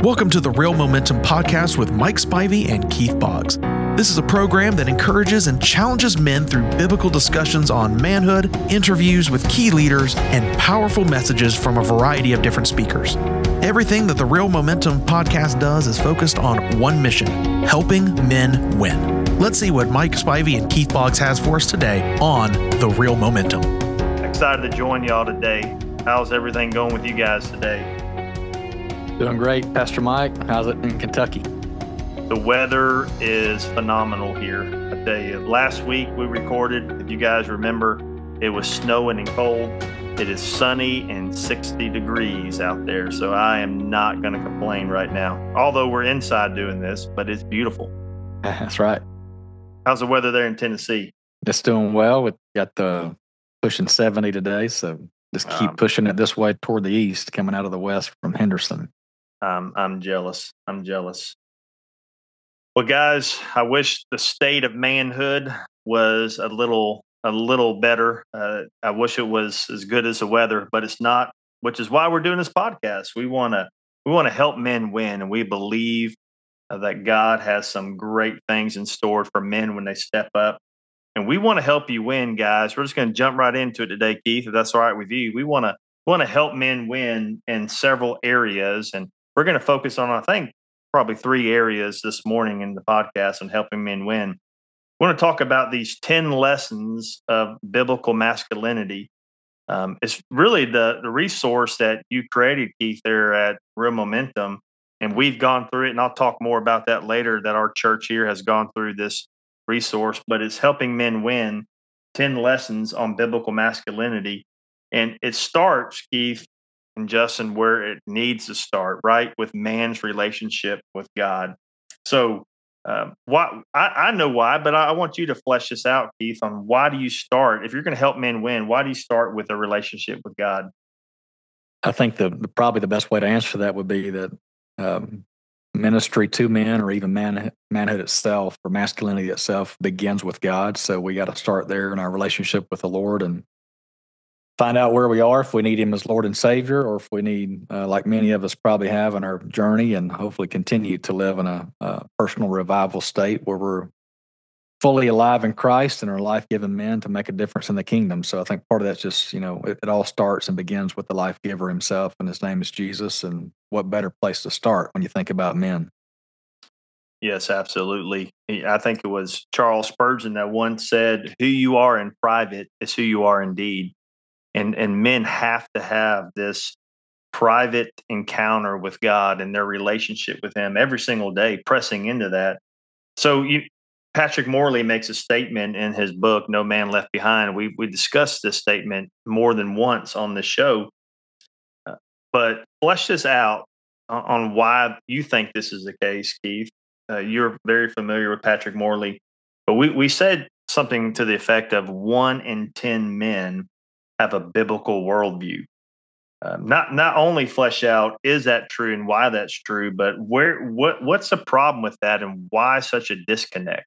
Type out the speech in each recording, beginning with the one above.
Welcome to the Real Momentum Podcast with Mike Spivey and Keith Boggs. This is a program that encourages and challenges men through biblical discussions on manhood, interviews with key leaders, and powerful messages from a variety of different speakers. Everything that the Real Momentum Podcast does is focused on one mission: helping men win. Let's see what Mike Spivey and Keith Boggs has for us today on the Real Momentum. Excited to join y'all today. How's everything going with you guys today? Doing great, Pastor Mike. How's it in Kentucky? The weather is phenomenal here. I tell you, last week we recorded, if you guys remember, it was snowing and cold. It is sunny and 60 degrees out there, so I am not going to complain right now. Although we're inside doing this, but it's beautiful. That's right. How's the weather there in Tennessee? It's doing well. We got the pushing 70 today, so just keep pushing it this way toward the east, coming out of the west from Henderson. I'm jealous. Well, guys, I wish the state of manhood was a little better. I wish it was as good as the weather, but it's not, which is why we're doing this podcast. We want to help men win, and we believe that God has some great things in store for men when they step up. And we want to help you win, guys. We're just going to jump right into it today, Keith, if that's all right with you. We want to help men win in several areas, and we're going to focus on, I think, probably 3 areas this morning in the podcast on helping men win. We want to talk about these 10 lessons of biblical masculinity. It's really the resource that you created, Keith, there at Real Momentum, and we've gone through it, and I'll talk more about that later, that our church here has gone through this resource, but it's helping men win 10 lessons on biblical masculinity. And it starts, Keith and Justin, where it needs to start, right? With man's relationship with God. So why? I know why, but I want you to flesh this out, Keith, on why do you start? If you're going to help men win, why do you start with a relationship with God? I think probably the best way to answer that would be that ministry to men, or even manhood itself, or masculinity itself, begins with God. So we got to start there in our relationship with the Lord and find out where we are, if we need Him as Lord and Savior, or if we need, like many of us probably have in our journey, and hopefully continue to live in a personal revival state where we're fully alive in Christ and are life-giving men to make a difference in the kingdom. So I think part of that's just, it all starts and begins with the life giver Himself, and His name is Jesus. And what better place to start when you think about men? Yes, absolutely. I think it was Charles Spurgeon that once said, "Who you are in private is who you are indeed." And men have to have this private encounter with God and their relationship with Him every single day, pressing into that. So Patrick Morley makes a statement in his book, No Man Left Behind. We discussed this statement more than once on this show, but flesh this out on why you think this is the case, Keith. You're very familiar with Patrick Morley, but we said something to the effect of 1 in 10 men have a biblical worldview. Not only flesh out, is that true and why that's true, but what's the problem with that, and why such a disconnect?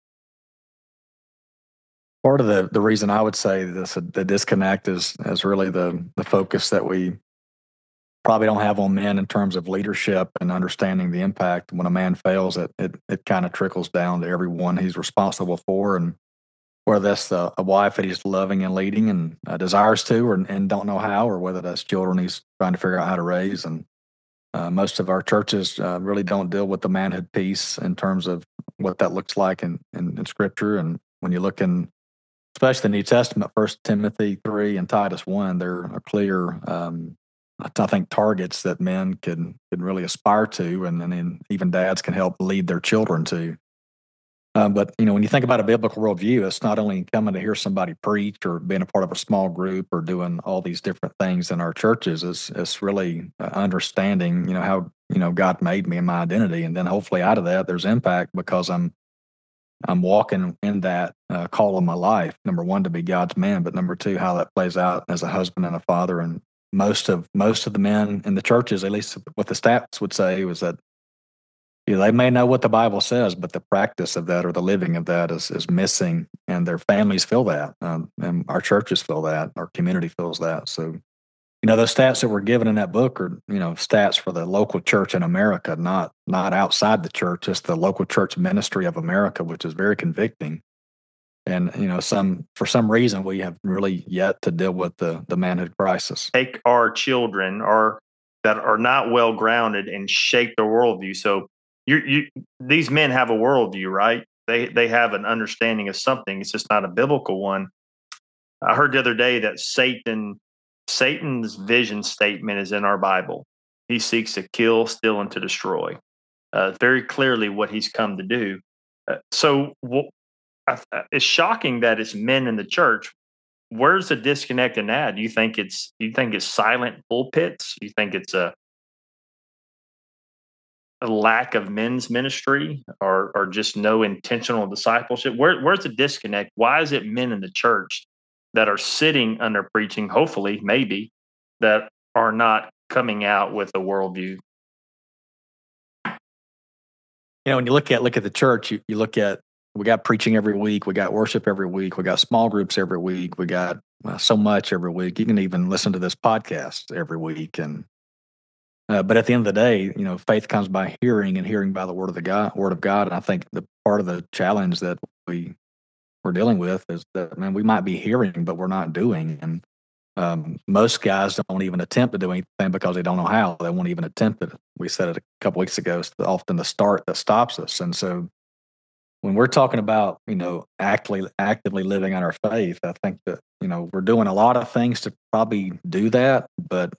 Part of the reason I would say the disconnect is really the focus that we probably don't have on men in terms of leadership and understanding the impact. When a man fails, it kind of trickles down to everyone he's responsible for, and whether that's a wife that he's loving and leading and desires to, and don't know how, or whether that's children he's trying to figure out how to raise. And most of our churches really don't deal with the manhood piece in terms of what that looks like in Scripture. And when you look in, especially the New Testament, 1 Timothy 3 and Titus 1, there are clear, I think, targets that men can really aspire to, and then even dads can help lead their children to. But when you think about a biblical worldview, it's not only coming to hear somebody preach or being a part of a small group or doing all these different things in our churches. It's really understanding, how God made me and my identity, and then hopefully out of that there's impact because I'm walking in that call of my life. Number one, to be God's man, but number two, how that plays out as a husband and a father. And most of the men in the churches, at least what the stats would say, was that they may know what the Bible says, but the practice of that or the living of that is missing, and their families feel that, and our churches feel that, our community feels that. So those stats that were given in that book are, stats for the local church in America, not outside the church, just the local church ministry of America, which is very convicting. And, for some reason, we have really yet to deal with the manhood crisis. Take our children that are not well grounded and shake their worldview. So these men have a worldview, right? They have an understanding of something. It's just not a biblical one. I heard the other day that Satan's vision statement is in our Bible. He seeks to kill, steal, and to destroy. Very clearly what he's come to do. It's shocking that it's men in the church. Where's the disconnect in that? Do you think it's silent pulpits? Do you think it's a lack of men's ministry, or just no intentional discipleship? Where's the disconnect? Why is it men in the church that are sitting under preaching, hopefully, maybe, that are not coming out with a worldview? When you look at the church, you look at, we got preaching every week, we got worship every week, we got small groups every week, we got so much every week. You can even listen to this podcast every week, and but at the end of the day, faith comes by hearing, and hearing by the word of God. And I think the part of the challenge that we're dealing with is that, man, we might be hearing, but we're not doing. And most guys don't even attempt to do anything because they don't know how. They won't even attempt it. We said it a couple weeks ago. It's often the start that stops us. And so, when we're talking about, actively living on our faith, I think that, we're doing a lot of things to probably do that, but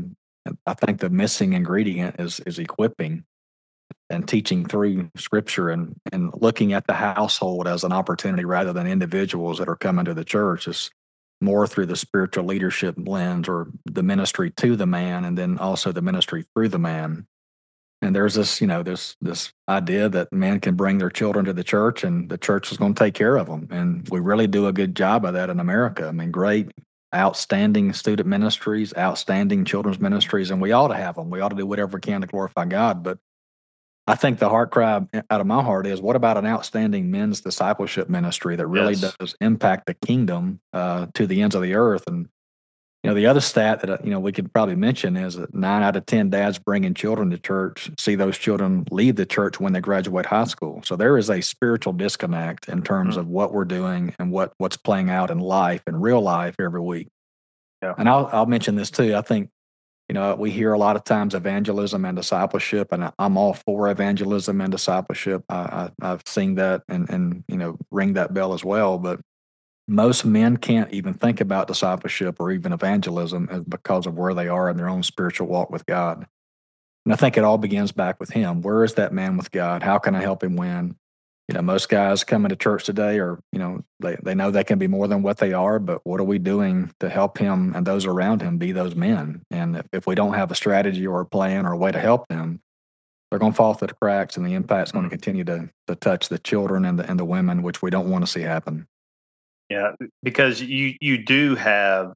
I think the missing ingredient is equipping and teaching through Scripture, and looking at the household as an opportunity rather than individuals that are coming to the church. Is more through the spiritual leadership lens, or the ministry to the man, and then also the ministry through the man. And there's this, this idea that men can bring their children to the church, and the church is going to take care of them. And we really do a good job of that in America. I mean, great, outstanding student ministries, outstanding children's ministries, and we ought to have them. We ought to do whatever we can to glorify God. But I think the heart cry out of my heart is, what about an outstanding men's discipleship ministry that really does impact the kingdom to the ends of the earth? And the other stat that we could probably mention is that 9 out of 10 dads bringing children to church see those children leave the church when they graduate high school. So there is a spiritual disconnect in terms of what we're doing and what's playing out in life, in real life, every week. Yeah. And I'll mention this too. I think we hear a lot of times evangelism and discipleship, and I'm all for evangelism and discipleship. I've seen that and ring that bell as well, but most men can't even think about discipleship or even evangelism because of where they are in their own spiritual walk with God. And I think it all begins back with him. Where is that man with God? How can I help him win? Most guys coming to church today are, they know they can be more than what they are, but what are we doing to help him and those around him be those men? And if we don't have a strategy or a plan or a way to help them, they're going to fall through the cracks, and the impact's going to continue to touch the children and the women, which we don't want to see happen. Yeah, because you do have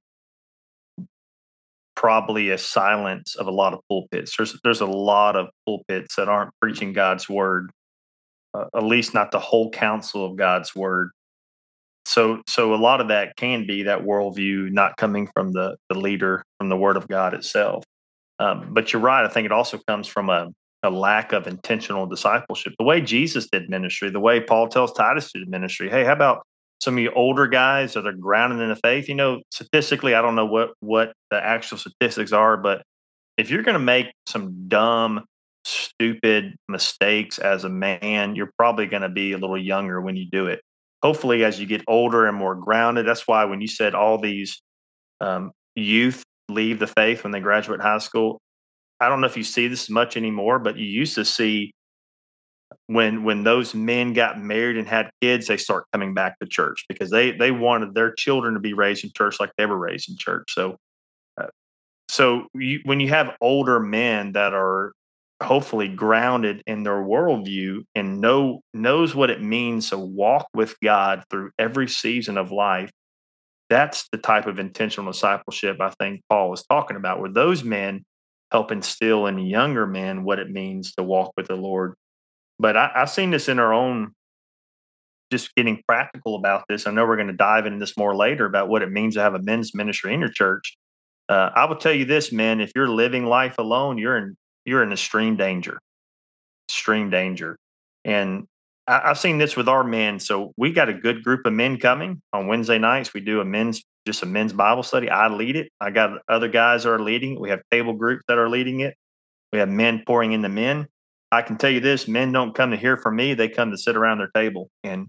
probably a silence of a lot of pulpits. There's a lot of pulpits that aren't preaching God's word, at least not the whole counsel of God's word. So a lot of that can be that worldview not coming from the leader, from the word of God itself. But you're right. I think it also comes from a lack of intentional discipleship. The way Jesus did ministry, the way Paul tells Titus to do ministry. Hey, how about some of you older guys that are grounded in the faith? Statistically, I don't know what the actual statistics are, but if you're going to make some dumb, stupid mistakes as a man, you're probably going to be a little younger when you do it. Hopefully, as you get older and more grounded, that's why when you said all these youth leave the faith when they graduate high school, I don't know if you see this much anymore, but you used to see when those men got married and had kids, they start coming back to church because they wanted their children to be raised in church like they were raised in church. So when you have older men that are hopefully grounded in their worldview and knows what it means to walk with God through every season of life, that's the type of intentional discipleship I think Paul is talking about, where those men help instill in younger men what it means to walk with the Lord. But I've seen this in our own, just getting practical about this. I know we're going to dive into this more later about what it means to have a men's ministry in your church. I will tell you this, man, if you're living life alone, you're in extreme danger. Extreme danger. And I've seen this with our men. So we got a good group of men coming on Wednesday nights. We do a men's Bible study. I lead it. I got other guys that are leading it. We have table groups that are leading it. We have men pouring into men. I can tell you this: men don't come to hear from me; they come to sit around their table and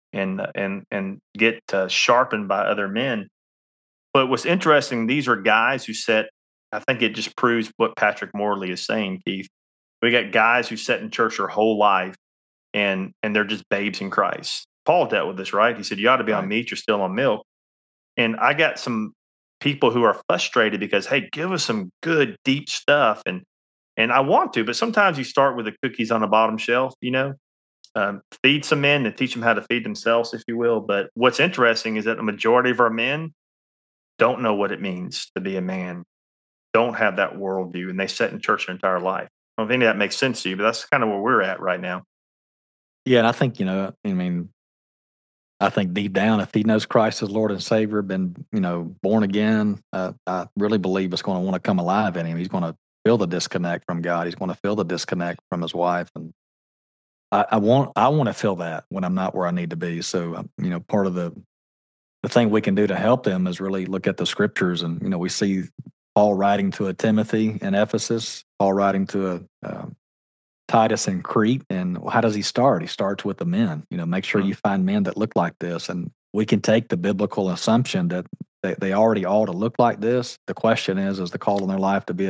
get sharpened by other men. But what's interesting, these are guys who set. I think it just proves what Patrick Morley is saying, Keith. We got guys who sat in church their whole life, and they're just babes in Christ. Paul dealt with this, right? He said, "You ought to be on meat; you're still on milk." And I got some people who are frustrated because, hey, give us some good, deep stuff, and I want to, but sometimes you start with the cookies on the bottom shelf, feed some men and teach them how to feed themselves, if you will. But what's interesting is that the majority of our men don't know what it means to be a man, don't have that worldview, and they sit in church their entire life. I don't know if any of that makes sense to you, but that's kind of where we're at right now. Yeah, and I think, I think deep down, if he knows Christ as Lord and Savior, been, born again, I really believe it's going to want to come alive in him. He's going to feel the disconnect from God. He's going to feel the disconnect from his wife. And I want to feel that when I'm not where I need to be. So, part of the thing we can do to help them is really look at the scriptures. And, we see Paul writing to a Timothy in Ephesus, Paul writing to a Titus in Crete. And how does he start? He starts with the men. Make sure you find men that look like this. And we can take the biblical assumption that they already ought to look like this. The question is the call in their life to be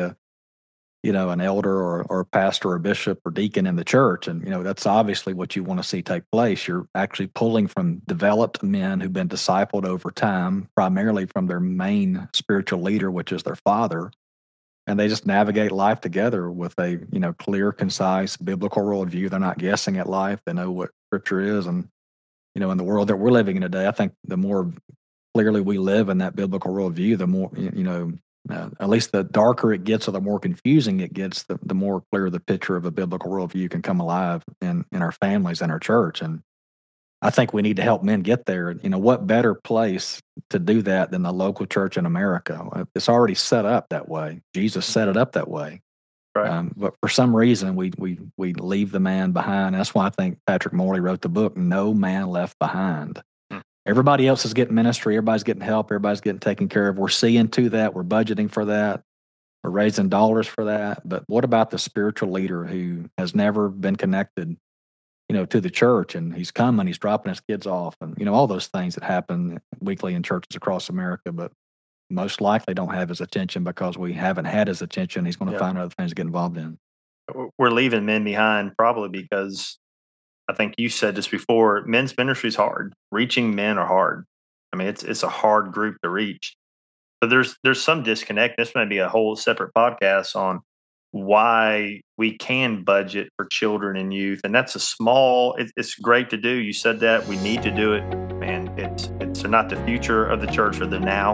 an elder or a pastor or a bishop or deacon in the church. And, that's obviously what you want to see take place. You're actually pulling from developed men who've been discipled over time, primarily from their main spiritual leader, which is their father. And they just navigate life together with a, clear, concise, biblical worldview. They're not guessing at life. They know what scripture is. And, in the world that we're living in today, I think the more clearly we live in that biblical worldview, the more, at least the darker it gets or the more confusing it gets, the more clear the picture of a biblical worldview can come alive in our families and our church. And I think we need to help men get there. What better place to do that than the local church in America? It's already set up that way. Jesus set it up that way. Right. But for some reason, we leave the man behind. That's why I think Patrick Morley wrote the book, No Man Left Behind. Everybody else is getting ministry. Everybody's getting help. Everybody's getting taken care of. We're seeing to that. We're budgeting for that. We're raising dollars for that. But what about the spiritual leader who has never been connected, to the church, and he's coming, he's dropping his kids off, and, all those things that happen weekly in churches across America, but most likely don't have his attention because we haven't had his attention. He's going to find other things to get involved in. We're leaving men behind probably because I think you said this before, men's ministry is hard. Reaching men are hard. I mean, it's a hard group to reach. But there's some disconnect. This might be a whole separate podcast on why we can budget for children and youth. And that's it's great to do. You said that. We need to do it. Man, they're not the future of the church or the now.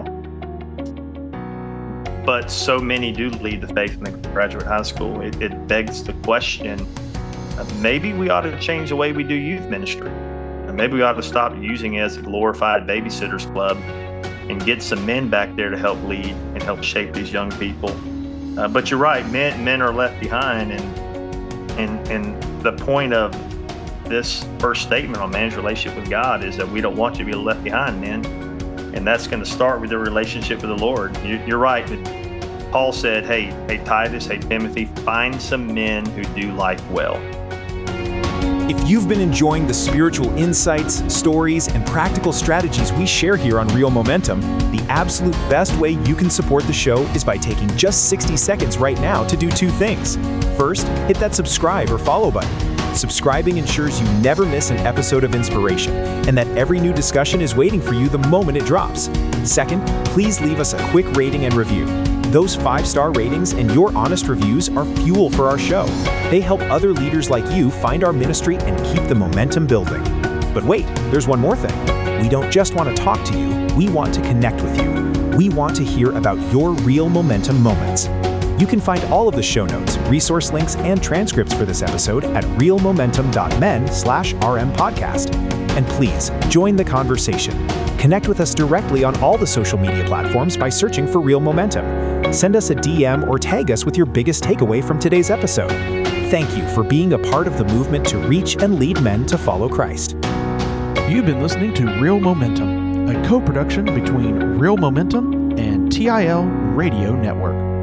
But so many do lead the faith in the graduate high school. It begs the question, maybe we ought to change the way we do youth ministry. Maybe we ought to stop using it as a glorified babysitters club and get some men back there to help lead and help shape these young people. But you're right, men are left behind, and the point of this first statement on man's relationship with God is that we don't want you to be left behind, men. And that's going to start with the relationship with the Lord. You're right. Paul said, hey Titus, hey Timothy, find some men who do life well. If you've been enjoying the spiritual insights, stories, and practical strategies we share here on Real Momentum, the absolute best way you can support the show is by taking just 60 seconds right now to do two things. First, hit that subscribe or follow button. Subscribing ensures you never miss an episode of inspiration and that every new discussion is waiting for you the moment it drops. Second, please leave us a quick rating and review. Those 5-star ratings and your honest reviews are fuel for our show. They help other leaders like you find our ministry and keep the momentum building. But wait, there's one more thing. We don't just want to talk to you, we want to connect with you. We want to hear about your real momentum moments. You can find all of the show notes, resource links, and transcripts for this episode at realmomentum.men/rmpodcast. And please, Join the conversation. Connect with us directly on all the social media platforms by searching for Real Momentum. Send us a DM or tag us with your biggest takeaway from today's episode. Thank you for being a part of the movement to reach and lead men to follow Christ. You've been listening to Real Momentum, a co-production between Real Momentum and TIL Radio Network.